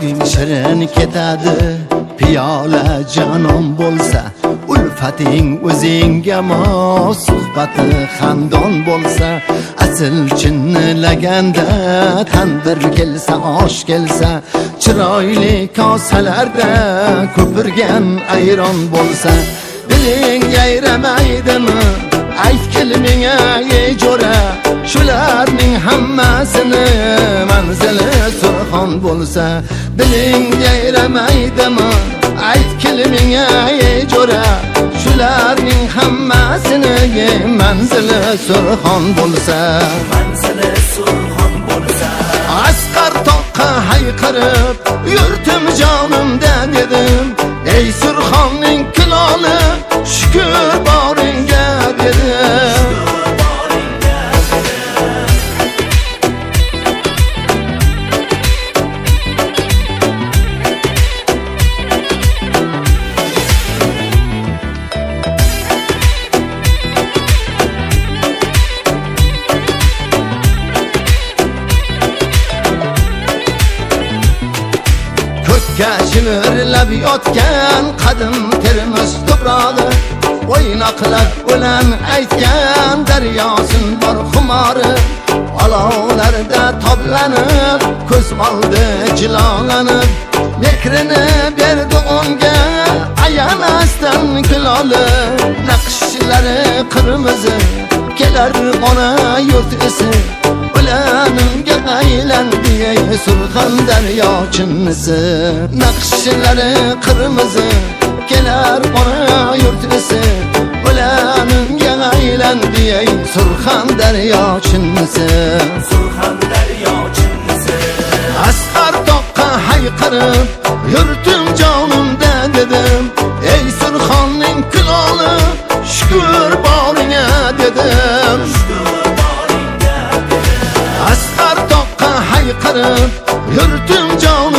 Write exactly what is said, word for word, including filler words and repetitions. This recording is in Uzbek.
so'zing shirin ketadi, piyola jonon bo'lsa, ulfating o'zingga mos, suhbati xandon bo'lsa, asl chinnilaganda tandir kelsa, osh kelsa, chiroyli kosalarda ko'pirgan ayron bo'lsa, diling yayramaydimi? Aytgil menga ey jo'ra, shularning hammasini manzili Surxon bo'lsa, diling yayramaydimi? Aytgil menga ey jo'ra, shularning hammasini manzili Surxon bo'lsa, manzili Surxon bo'lsa. Asqar toqqa hayqirib yurtim jonimda dedim, ey Surxonning kuloli, shukr boringga dedim. Ko'kka shivirlab yotgan qadim termiz to'prog'i, o'ynoqlar bilan aytgan daryosin bor xumori, olovlarda toblanib, ko'z oldi jilolanib, mehrini berdi unga ayamasdan kuloli, naqshlari qirmizi kelar ona yurt esi, ulanimga aylandi ey Surxon daryo chinnisi, naqshlari qirmizi kelar ona yurt esi, ulanimga aylandi ey Surxon daryo chinnisi, Surxon daryo chinnisi. Asqar toqqa hayqirib yurtim jonimda dedim, ey Surxonning kuloli, shukr boringga dedim. Asqar toqqa hayqirib yurtim jonim